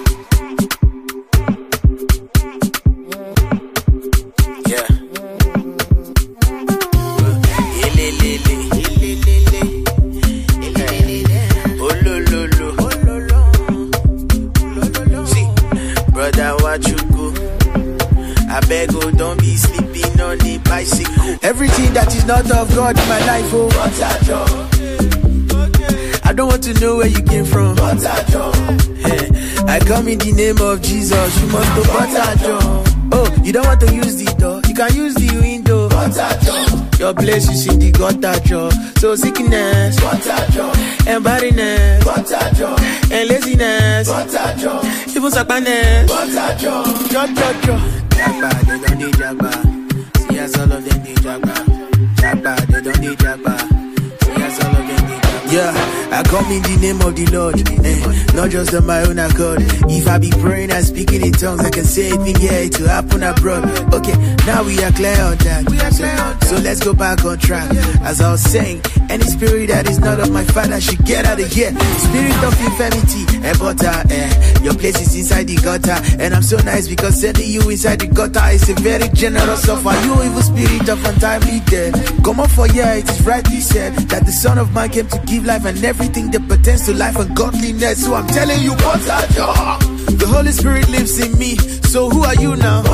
Don't be sleeping on the bicycle. Everything that is not of God in my life, oh, I don't want to know where you came from. I come in the name of Jesus. You must go Oh, you don't want to use the door, you can use the window. Your place is in the gutter, so sickness, and barrenness, and laziness, even sadness. Jagba, they don't need Jagba. See as all of them need Jagba. Jagba, they don't need Jagba. See as all of them need Jagba. Yeah, I come in the name of the Lord, not just on my own accord. If I be praying and speaking in tongues, I can say anything here to happen abroad. Okay, now we are clear on that. So let's go back on track. As I was saying, any spirit that is not of my Father should get out of here. Spirit of infirmity, your place is inside the gutter, and I'm so nice because sending you inside the gutter is a very generous offer. You evil spirit of untimely death, come up for here. It is rightly said that the Son of Man came to give life and everything that pertains to life and godliness. So I'm telling you, the Holy Spirit lives in me. So who are you now?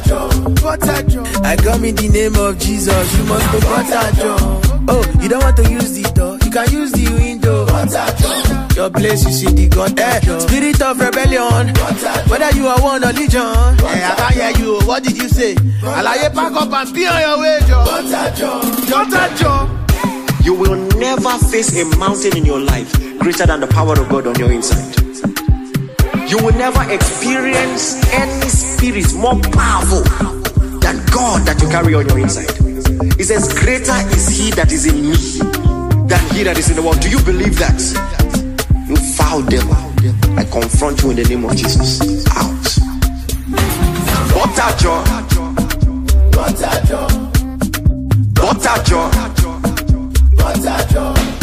I come in the name of Jesus. You must go Oh, you don't want to use the door, you can use the window. Your place is in the God. Spirit of rebellion, whether you are one or legion. I can't hear you. What did you say? Alaye, pack up and be on your way, Joe. You will never face a mountain in your life greater than the power of God on your inside. You will never experience any spirit more powerful than God that you carry on your inside. It says, greater is he that is in me than he that is in the world. Do you believe that? You foul devil, I confront you in the name of Jesus. Out. Butter jaw.